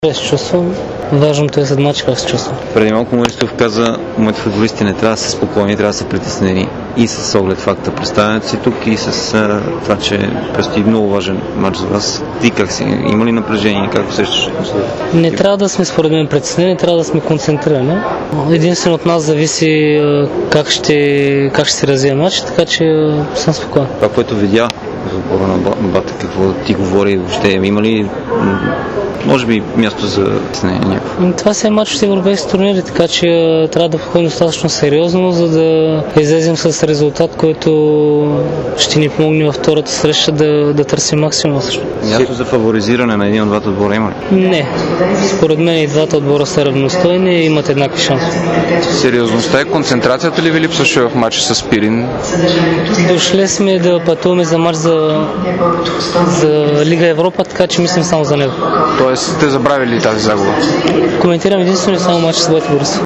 Се чувствам. Важното е след мач как се чувствам. Преди малко Мористов каза, моите футболисти не трябва да са спокойни, трябва да са притеснени и с оглед факта представянето си тук и с това, че предстои много важен мач за вас. Ти как си? Има ли напрежение? Как усещаш? Не трябва да сме според мен притеснени, трябва да сме концентрирани. Единствено от нас зависи как ще се развие мач, така че съм спокоен. Това, което видя в отбора на Бата, какво ти говори въобще, има ли може би място за притеснение? Това си е мач от европейски турнири, така че трябва да подходим достатъчно сериозно, за да излезем с резултат, който ще ни помогне във втората среща да търсим максимум. Място за фаворизиране на един от двата отбора има ли? Не. Според мен и двата отбора са равностойни и имат еднакви шансове. Сериозността и концентрацията ли ви липсваше в матча с Пирин? Дошли сме да пътуваме за мач за Лига Европа, така че мислим само за него. Тоест, сте забравили тази загуба? Коментирам единствено само матч с Бойко Борисов.